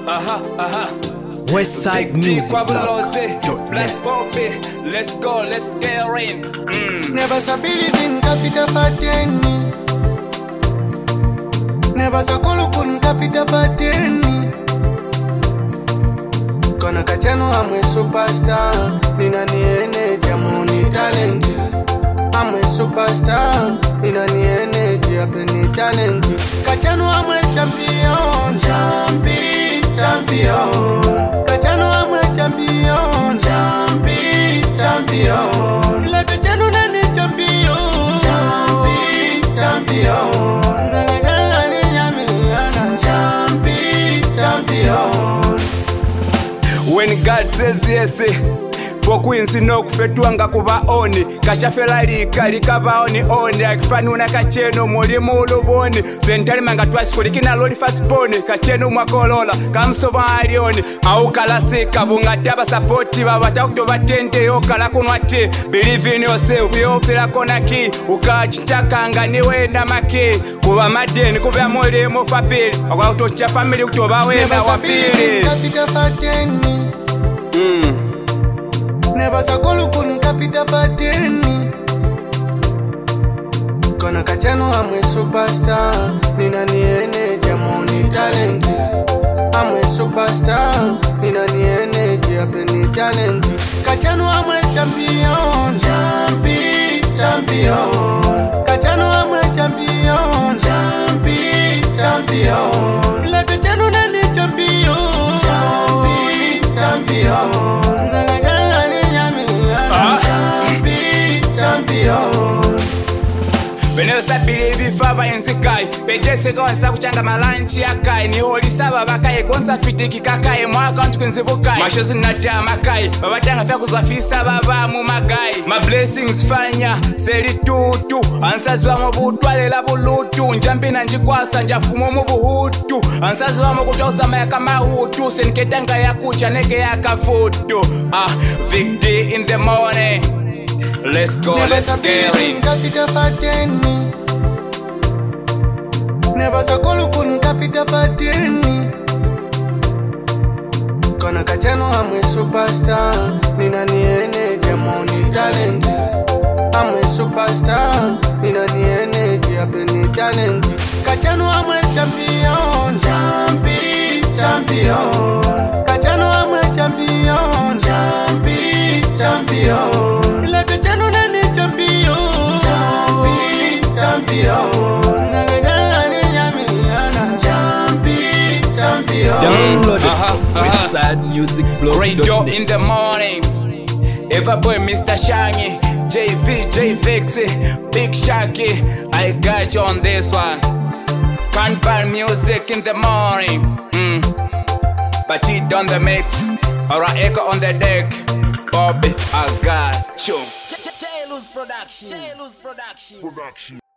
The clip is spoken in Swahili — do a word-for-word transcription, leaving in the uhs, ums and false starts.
Aha, aha. Westside Music Black Poppy, let's go, let's get in. Mm. Never so believe in capital fateni. Never so kolukun capital fateni. Kona kachano amwe superstar. Nina ni energy amoni talent. Amwe superstar. Nina ni energy apeni talent. Kachano amwe champion. Champion, champion. Kachano amwe champion. Champion, champion. La kachano nani champion. Champion, champion. La kachano nani champion. Champion, champion. When God says yes, for queens no kufetuanga kuba oni kashafela lika likaba oni oni akifanuna kacheno mulimu uluboni sentali manga twice kulikina loli fast pony kacheno mwakolola kamsova alioni au kalasika bungataba support babata kutoba tente yokala kunwate believe in yourself yofela kona ki ukachitaka niwe na make kuba madeni kuba mole mo fapili akwa kutocha family kutoba wema wapili mm. Never so kolukun capital fateni. Kona kachano amwe superstar. Nina ni energy amoni talent. Amwe superstar. Nina ni energy apeni talent. Kachano amwe champion. Champion, champion. Kachano amwe champion. Champion, champion. La kachano nani champion. Champion, champion. Beno sabili bifaba inzikai bedese konsa kuchanga malanchi yakai ni holi saba bakai konsa fitiki kakai mwaka ntukunzibukai mashozi natama kai babatanga fya kuzafisa baba mu magai my blessings fanya seri tutu ansazwa mu butwalela bulutu njambi na njikwasa njafumo mu buhutu ansazwa mu kutoza mayaka mahutu senketanga yakucha nege yakafutu ah victory in the morning. Let's go, Never let's get in. Capital fateni. Never so kolukun capital fateni. Kona kachano amwe superstar. Nina ni energy amoni talent. Amwe superstar. Nina ni energy apeni talent. Kachano amwe champion. Champion, champion. Kachano amwe champion. Champion, champion. Download it Westside Music Radio in the morning. Eva boy Mister Shangy, J V, J Vixie, Big Shaggy. I got you on this one. Can't buy music in the morning. Mm. Petit on the mix, or a echo on the deck. Bobby, I got you. J-Luz Production. J-Luz Production. Production.